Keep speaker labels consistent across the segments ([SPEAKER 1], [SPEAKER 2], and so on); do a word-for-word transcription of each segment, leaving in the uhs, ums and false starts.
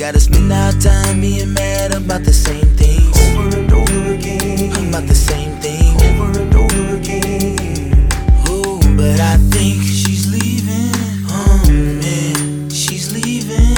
[SPEAKER 1] gotta spend our time being mad about the same things
[SPEAKER 2] over and over again,
[SPEAKER 1] about the same thing
[SPEAKER 2] over and over again.
[SPEAKER 1] Oh, but I think she's leaving. Oh man, she's leaving.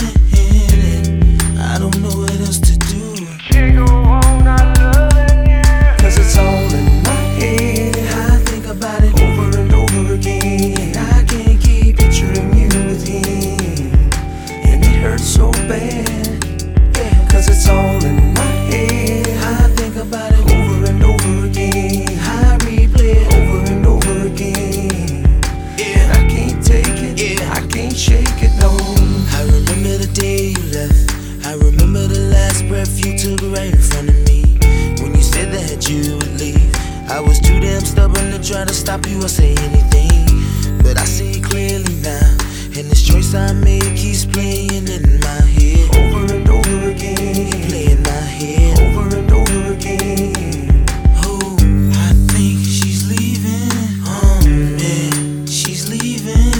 [SPEAKER 1] I don't know what else to do.
[SPEAKER 2] Can't go on not loving you, 'cause it's all in my head.
[SPEAKER 1] I think about it
[SPEAKER 2] over and over again.
[SPEAKER 1] I can't keep
[SPEAKER 2] Picturing you with him, and it hurts so bad,
[SPEAKER 1] yeah,
[SPEAKER 2] 'cause it's all in my head.
[SPEAKER 1] I think about it
[SPEAKER 2] Over and over again,
[SPEAKER 1] I replay it
[SPEAKER 2] over and over again.
[SPEAKER 1] yeah.
[SPEAKER 2] And I can't take it,
[SPEAKER 1] Yeah.
[SPEAKER 2] I can't shake it, no.
[SPEAKER 1] I remember the day you left. I remember the last breath you took right in front of me. When you said that you would leave, I was too damn stubborn to try to stop you or say anything. But I see it clearly now, and this choice I made keeps playing in my head.
[SPEAKER 2] Over and over again,
[SPEAKER 1] Play in my head.
[SPEAKER 2] over and over again.
[SPEAKER 1] Oh, I think she's leaving. Oh man, she's leaving.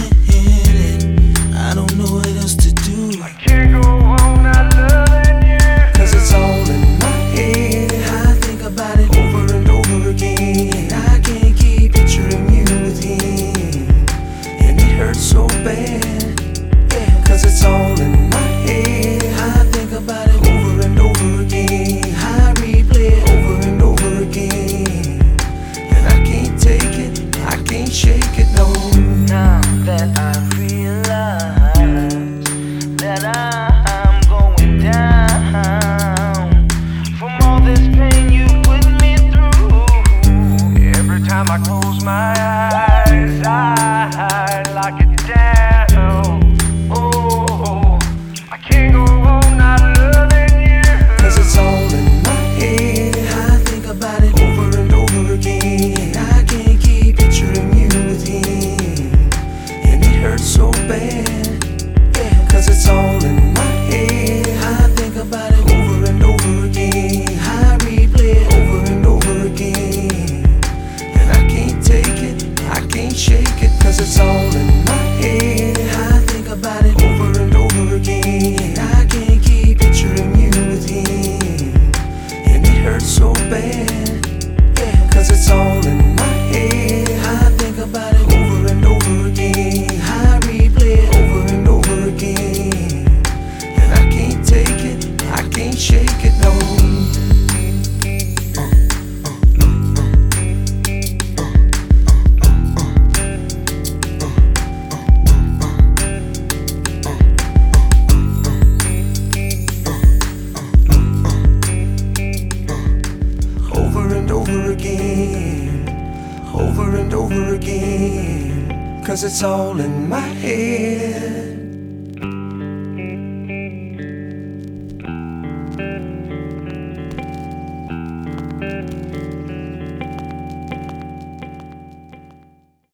[SPEAKER 1] I don't know what else to do.
[SPEAKER 2] Can't go on not loving you, 'cause it's all in my head.
[SPEAKER 1] I think about it
[SPEAKER 2] Over and over again,
[SPEAKER 1] I can't keep
[SPEAKER 2] picturing you with him, and it hurts so bad,
[SPEAKER 1] yeah.
[SPEAKER 2] 'cause it's all in my head.
[SPEAKER 1] I think about it
[SPEAKER 2] Over and over again,
[SPEAKER 1] I replay it
[SPEAKER 2] over and over again. And I can't take it, I can't shake it, no.
[SPEAKER 1] now that I realize that I'm going down from all this pain you put me through.
[SPEAKER 2] Every time I close my eyes, I lock it down. Oh, I can't go on not loving you, 'cause it's all in my head.
[SPEAKER 1] I think about it
[SPEAKER 2] Over and over again,
[SPEAKER 1] I can't keep
[SPEAKER 2] picturing you with him, and it hurts so bad,
[SPEAKER 1] yeah.
[SPEAKER 2] 'cause it's all in my head.
[SPEAKER 1] I think about it
[SPEAKER 2] Over and over again,
[SPEAKER 1] I replay it
[SPEAKER 2] over and over again. And I can't take it, I can't shake it, 'cause it's all in my head.
[SPEAKER 1] I think about it
[SPEAKER 2] Over and over again,
[SPEAKER 1] I can't keep
[SPEAKER 2] picturing you with him, and it hurts so bad,
[SPEAKER 1] yeah.
[SPEAKER 2] 'cause it's all in my head.
[SPEAKER 1] I think about it
[SPEAKER 2] Over and over again,
[SPEAKER 1] I replay it
[SPEAKER 2] over and over again. And I can't take it, I can't shake it, no. Over and over again, over and over again, 'cause it's all in my head.